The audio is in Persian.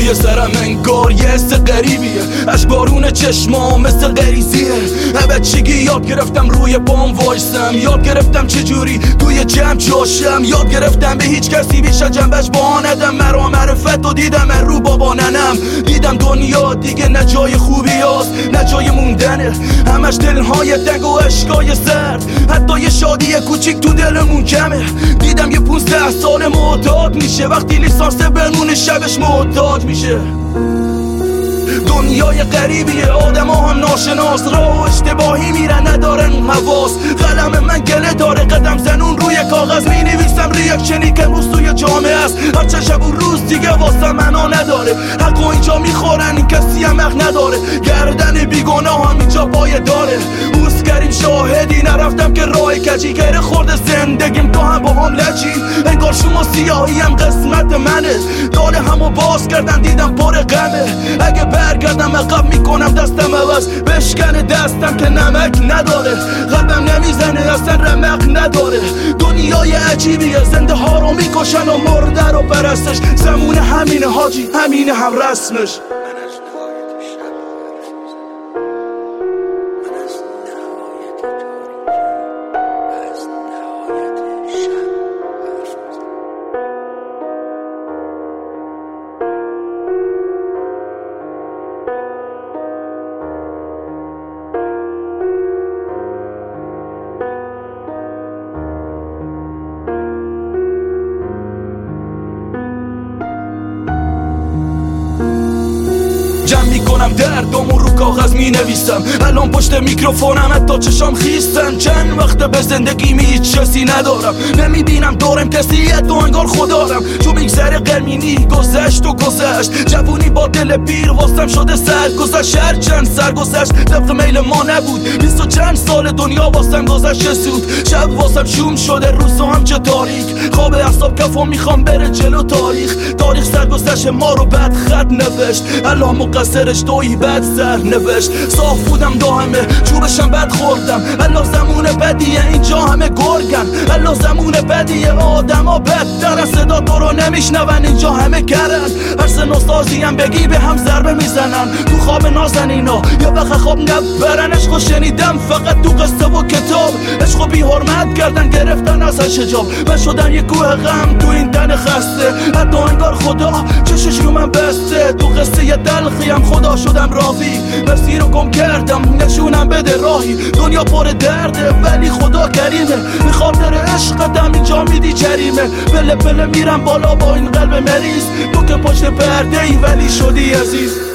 توی سرم انگار یه حس غریبیه، اشکبارون چشمام مثل غریزیه. بچگی یاد گرفتم روی پام وایسم، یاد گرفتم چجوری توی جمع جاشم، یاد گرفتم به هیچ کسی بیش از جنبش با ندم. مرا معرفت و دیدم رو بابا ننم، دیدم دنیا دیگه نه جای خوبی هست نه جای موندنه، همش دلهای تنگ و عشقای سرد، حتی یه شادی کوچیک تو دلمون کمه. دیدم یه 15 سال معتاد میشه وقتی لیسانس بمونه شبش محتاج میشه. دنیای غریبیه، آدم ها ناشناس، راه و اشتباهی میرن ندارن حواس. قلم من گله داره قدم زنون روی کاغذ، می نویسم ریاکشنی که امروز توی جامعه است. هرچه شب و روز دیگه واسه منا نداره، حق و اینجا میخورن این کسی هم حق نداره. گردن بیگناه هم اینجا پایه داره، اوست کریم شاهدی نرفتم که راه کجی گره خورده زندگیم تو هم با هم لجی. انگار شما سیاهی هم قسمت منه، داره همو باز کردن دیدم پر غمه. اگه برگردم عقب میکنم دستم عوض، بشکنه دستم که نمک نداره. قلبم نمیزنه اصلا رمق نداره، دنیای عجیبیه، زنده ها رو میکشن و مرده رو پرستش. زمونه همینه حاجی، همینه هم رسمش. جمع میکنم دردامو رو کاغذ مینویسم، الان پشت میکروفونم حتی چشام خیستن. چند وقته به زندگی هیچ چیزی ندارم، نمیبینم دورم کسی تو انگار خدارم. چون میگذره قرمینی گذشت و گذشت، جوونی با دل پیر واسم شده سرگذشت. هرچند سرگذشت طبق میل ما نبود، 20 و چند سال دنیا واسم گذشت سود. شب واسم شوم شده روزا هم چه تاریک، خواب اعصاب کفو میخوام بره جلو. تاریخ سرگذشت ما رو بد خط نوشت، الله مقصرش توی بد سر نوشت. صاف بودم دائمه چوبشم بد خوردم، الله زمون بدیه اینجا همه گرگن. الله زمون بدیه آدم ها بدترن، صدا تو رو نمیشنون اینجا همه کرن. هر سن و سازی هم بگی به هم ضربه میزنن، تو خواب نازنینا یا وقت خواب نبرن. عشقو شنیدم فقط تو قصه و کتاب، عشقو بی حرمت کردن گرفتن ازش حجاب. من شدم یه کوه غم تو این تن خسته، حتی انگار خدا چشش رو من بسته. تو قصه یه تلخی هم خدا شدم راوی، مسیر رو گم کردم نشونم بده راهی. دنیا پر درده ولی خدا کریمه، به خاطر عشقتم اینجا میدی جریمه. پله پله میرم بالا با این قلب مریض، تو که پشت پرده ای ولی شدی عزیز.